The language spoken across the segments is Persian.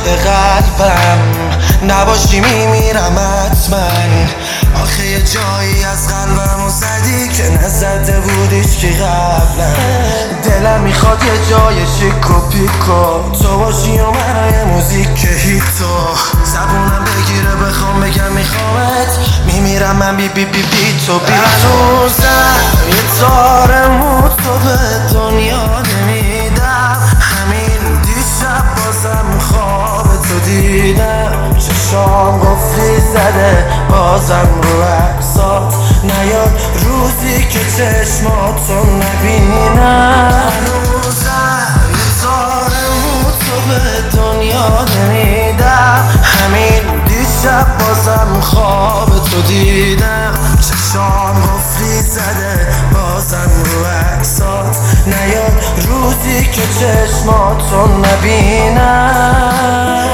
قلبم نباشی میمیرم حتما. آخه یه جایی از قلبمو زدی که نزده بودیش که قبلا. دلم میخواد یه جای شیک و پیکو تو باشی و منای موزیک هیتو. زبونم بگیره بخوام بگم میخوامت، میمیرم من بی بی بی بی تو بی هنوزم یه تار مو تو به دنیا نمیدم. همین دیشب بازم خواب تو دیدم، چشام گفتی زده بازم رو عکسات نیاد روزی که چشماتو نبینم. هنوزم یه تار مو تو به دنیا نمیدم. همین دیشب بازم خواب تو دیدم، چشام گفتی زده بازم رو عکسات نیاد روزی که چشماتو نبینم.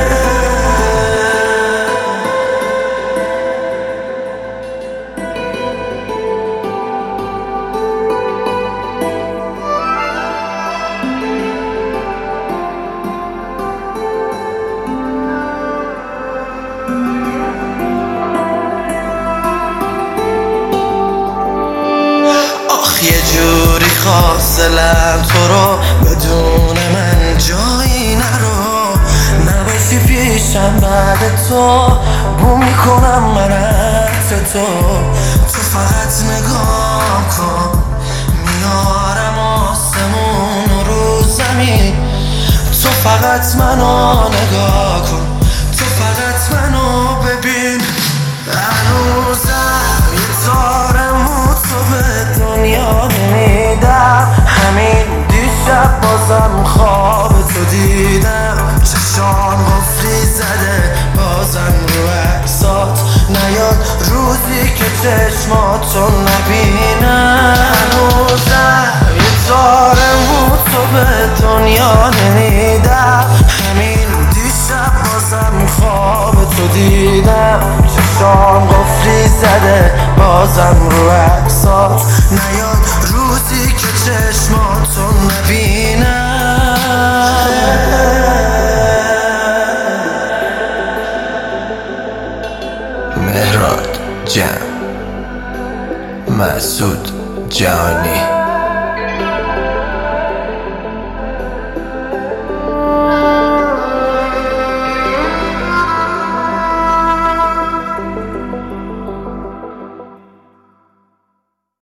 یه جوری خواست دلم تو رو بدون من جایی نرو. نباشی پیشم بعد تو بو میکنم من حرف تو. تو فقط نگاه کن میارم آسمون رو زمین. تو فقط منو نگاه کن، تو فقط منو ببین. هنوزم یه تار مو تو به دنیا نمیدم. همین دیشب بازم خواب تو دیدم، چشام گفتی زده بازم رو عکسات نیاد روزی که چشماتو نبینم. هنوزم یه تار مو تو به دنیا نمیدم. همین دیشب بازم خواب تو دیدم، چشام گفتی زده بازم رو عکسات نیاد روزی که چشماتو نبینم. مهراد جان، مسعود جانی.